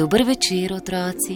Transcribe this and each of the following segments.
Dober večer, otroci.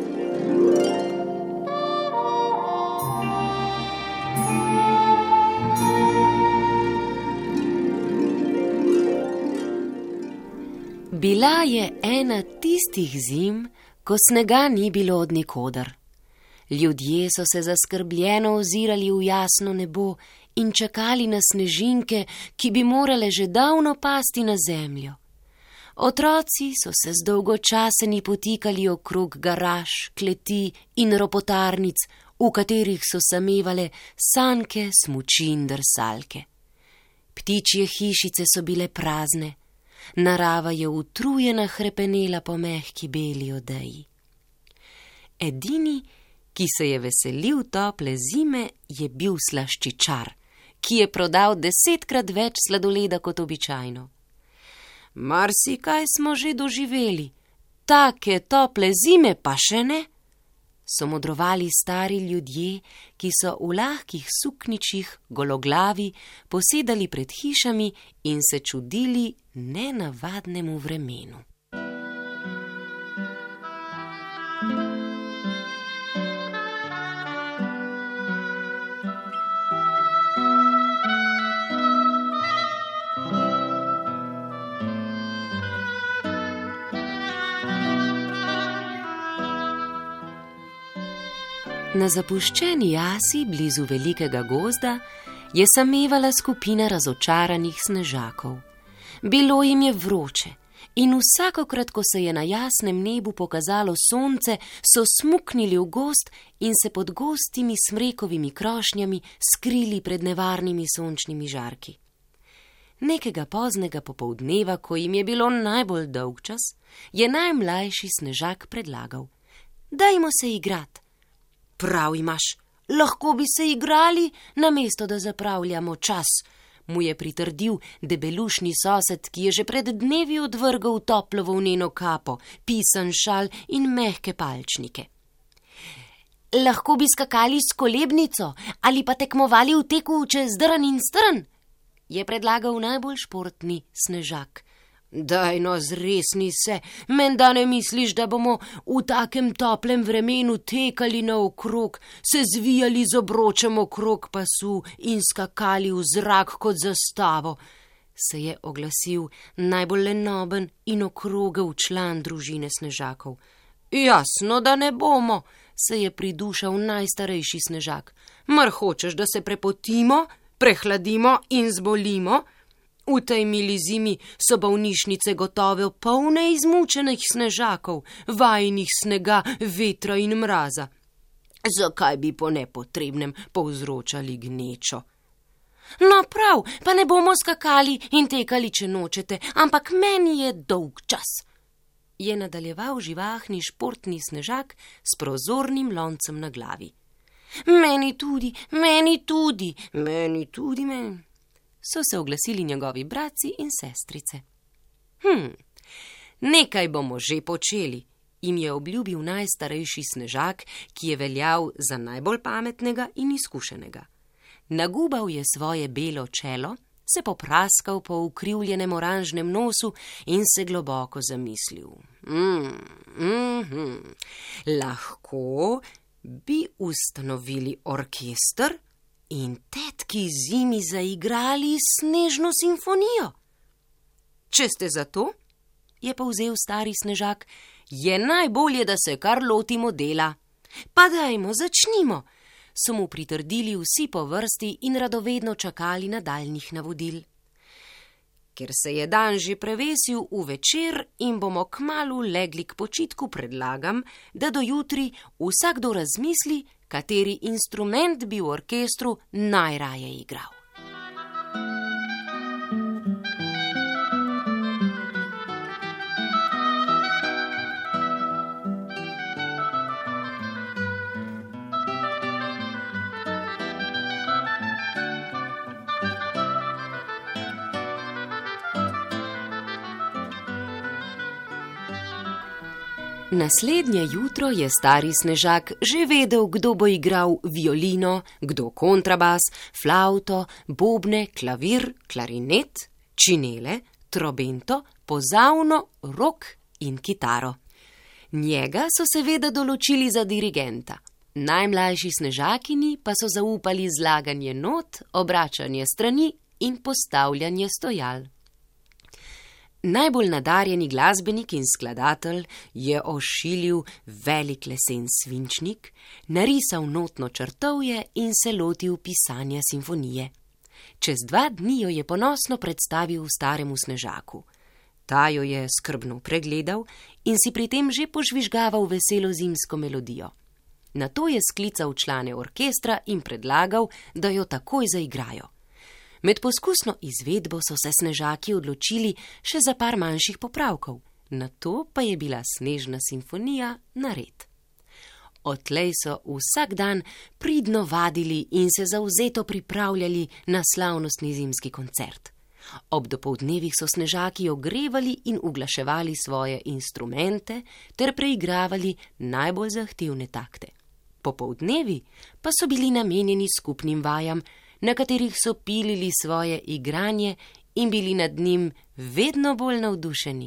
Bila je ena tistih zim, ko snega ni bilo od nikoder. Ljudje so se zaskrbljeno ozirali v jasno nebo in čakali na snežinke, ki bi morale že davno pasti na zemljo. Otroci so se zdolgočaseni potikali okrog garaž, kleti in ropotarnic, v katerih so samevale sanke, smuči in drsalke. Ptičje hišice so bile prazne, narava je utrujena hrepenela po mehki beli odeji. Edini, ki se je veselil tople zime, je bil slaščičar, ki je prodal 10-krat več sladoleda kot običajno. Marsikaj smo že doživeli, take tople zime pa še ne, so modrovali stari ljudje, ki so v lahkih sukničih, gologlavi, posedali pred hišami in se čudili nenavadnemu vremenu. Na zapuščeni jasi blizu velikega gozda je samevala skupina razočaranih snežakov. Bilo jim je vroče in vsakokrat, ko se je na jasnem nebu pokazalo sonce, so smuknili v gozd in se pod gostimi smrekovimi krošnjami skrili pred nevarnimi sončnimi žarki. Nekega poznega popoldneva, ko jim je bilo najbolj dolgčas, je najmlajši snežak predlagal: "Dajmo se igrati." "Prav imaš, lahko bi se igrali, namesto da zapravljamo čas," mu je pritrdil debelušni sosed, ki je že pred dnevi odvrgal toplo volneno kapo, pisan šal in mehke palčnike. "Lahko bi skakali s kolebnico ali pa tekmovali v teku čez drn in strn," je predlagal najbolj športni snežak. "Daj no, zresni se, menda ne misliš, da bomo v takem toplem vremenu tekali naokrog, se zvijali z obročem okrog pasu in skakali v zrak kot zastavo," se je oglasil najbolj lenoben in okrogel član družine snežakov. "Jasno, da ne bomo," se je pridušal najstarejši snežak. "Mar hočeš, da se prepotimo, prehladimo in zbolimo? V tej mili zimi so bolnišnice gotovo polne izmučenih snežakov, vajenih snega, vetra in mraza. Zakaj bi po nepotrebnem povzročali gnečo?" "No prav, pa ne bomo skakali in tekali, če nočete, ampak meni je dolgčas," je nadaljeval živahni športni snežak s prozornim loncem na glavi. "Meni tudi, meni tudi, meni tudi, meni," so se oglasili njegovi bratci in sestrice. "Nekaj bomo že počeli," jim je obljubil najstarejši snežak, ki je veljal za najbolj pametnega in izkušenega. Nagubal je svoje belo čelo, se popraskal po ukrivljenem oranžnem nosu in se globoko zamislil. Lahko bi ustanovili orkester in tetki zimi zaigrali snežno simfonijo. "Če ste za to," je povzel stari snežak, "je najbolje, da se kar lotimo dela." "Pa dajmo, začnimo," so mu pritrdili vsi po vrsti in radovedno čakali nadaljnjih navodil. Ker se je dan že prevesil v večer in bomo kmalu legli k počitku, predlagam, da do jutri vsakdo razmisli, kateri instrument bi v orkestru najraje igral. Naslednje jutro je stari snežak že vedel, kdo bo igral violino, kdo kontrabas, flavto, bobne, klavir, klarinet, činele, trobento, pozavno, rog in kitaro. Njega so seveda določili za dirigenta. Najmlajši Snežakinji pa so zaupali zlaganje not, obračanje strani in postavljanje stojal. Najbolj nadarjeni glasbenik in skladatelj je ošilil velik lesen svinčnik, narisal notno črtovje in se lotil pisanja simfonije. Čez 2 dni jo je ponosno predstavil staremu Snežaku. Ta jo je skrbno pregledal in si pri tem že požvižgaval veselo zimsko melodijo. Nato je sklical člane orkestra in predlagal, da jo takoj zaigrajo. Med poskusno izvedbo so se Snežaki odločili še za par manjših popravkov, nato pa je bila Snežna simfonija nared. Odtlej so vsak dan pridno vadili in se zavzeto pripravljali na slavnostni zimski koncert. Ob dopoldnevih so Snežaki ogrevali in uglaševali svoje instrumente ter preigravali najbolj zahtevne takte. Popoldnevi pa so bili namenjeni skupnim vajam, na katerih so pilili svoje igranje in bili nad njim vedno bolj navdušeni.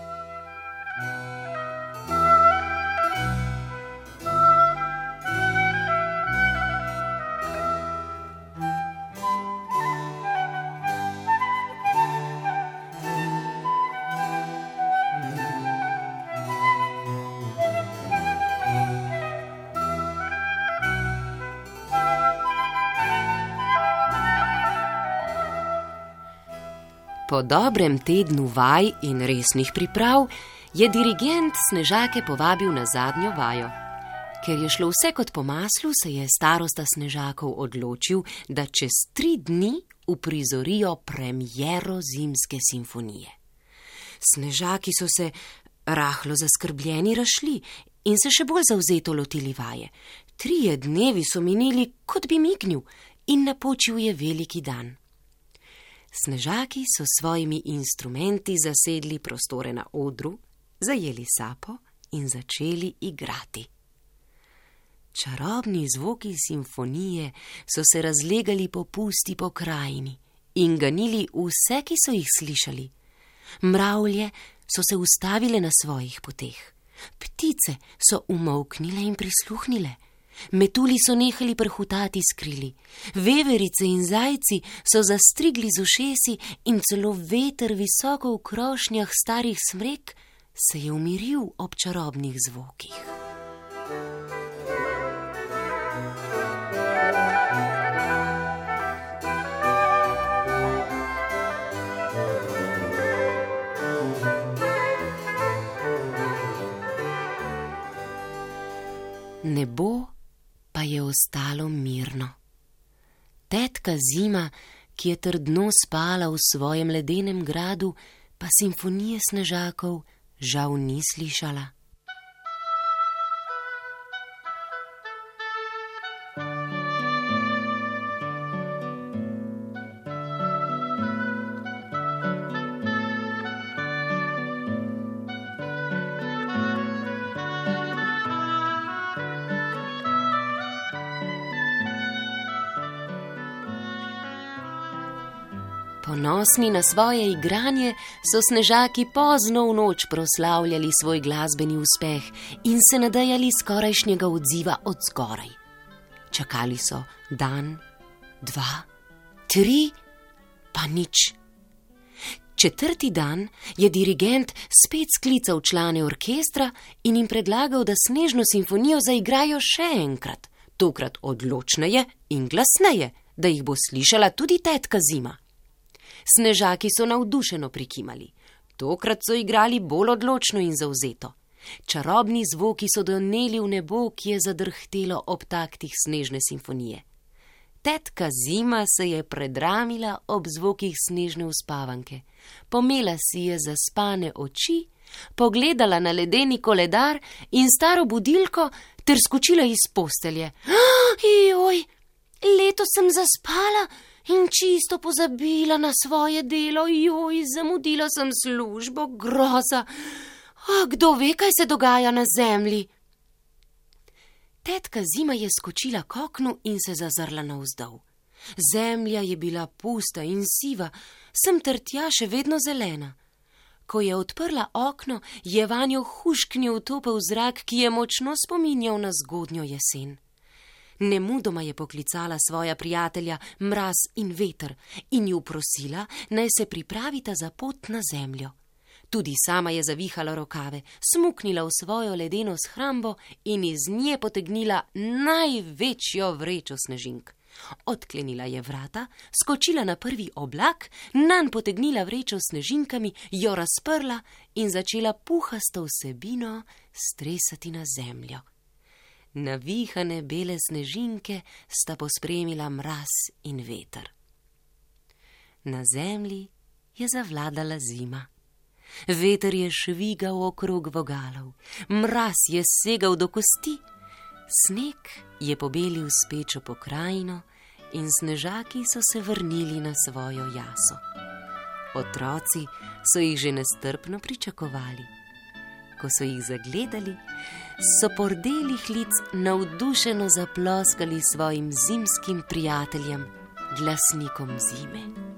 Po dobrem tednu vaj in resnih priprav je dirigent Snežake povabil na zadnjo vajo. Ker je šlo vse kot po maslu, se je starosta Snežakov odločil, da čez 3 dni uprizorijo premiero zimske simfonije. Snežaki so se rahlo zaskrbljeni razšli in se še bolj zavzeto lotili vaje. 3 dnevi so minili, kot bi mignil, in napočil je veliki dan. Snežaki so s svojimi instrumenti zasedli prostore na odru, zajeli sapo in začeli igrati. Čarobni zvoki simfonije so se razlegali po pusti pokrajini in ganili vse, ki so jih slišali. Mravlje so se ustavile na svojih poteh, ptice so umolknile in prisluhnile, metulji so nehali prhutati s krili, veverice in zajci so zastrigli z ušesi in celo veter visoko v krošnjah starih smrek se je umiril ob čarobnih zvokih. Nebo pa je ostalo mirno. Tetka Zima, ki je trdno spala v svojem ledenem gradu, pa simfonije Snežakov žal ni slišala. Ponosni na svoje igranje so Snežaki pozno v noč proslavljali svoj glasbeni uspeh in se nadejali skorajšnjega odziva od zgoraj. Čakali so dan, 2, 3, pa nič. 4. dan je dirigent spet sklical člane orkestra in jim predlagal, da Snežno simfonijo zaigrajo še enkrat, tokrat odločneje in glasneje, da jih bo slišala tudi tetka Zima. Snežaki so navdušeno prikimali. Tokrat so igrali bolj odločno in zavzeto. Čarobni zvoki so doneli v nebo, ki je zadrhtelo ob taktih Snežne simfonije. Tetka Zima se je predramila ob zvokih Snežne uspavanke. Pomela si je zaspane oči, pogledala na ledeni koledar in staro budilko ter skočila iz postelje. Joj, letos sem zaspala in čisto pozabila na svoje delo. Joj, zamudila sem službo, groza. Kdo ve, kaj se dogaja na zemlji? Tetka Zima je skočila k oknu in se zazrla navzdol. Zemlja je bila pusta in siva, sem ter tja še vedno zelena. Ko je odprla okno, je vanjo hušknil topel zrak, ki je močno spominjal na zgodnjo jesen. Nemudoma je poklicala svoja prijatelja Mraz in Veter in ju prosila, naj se pripravita za pot na zemljo. Tudi sama je zavihala rokave, smuknila v svojo ledeno shrambo in iz nje potegnila največjo vrečo snežink. Odklenila je vrata, skočila na prvi oblak, nanj potegnila vrečo s snežinkami, jo razprla in začela puhasto vsebino stresati na zemljo. Navihane bele snežinke sta pospremila Mraz in Veter. Na zemlji je zavladala zima. Veter je švigal okrog vogalov, mraz je segal do kosti, sneg je pobelil spečo pokrajino in snežaki so se vrnili na svojo jaso. Otroci so jih že nestrpno pričakovali. Ko so jih zagledali, so po rdelih lic navdušeno zaploskali svojim zimskim prijateljem, glasnikom zime.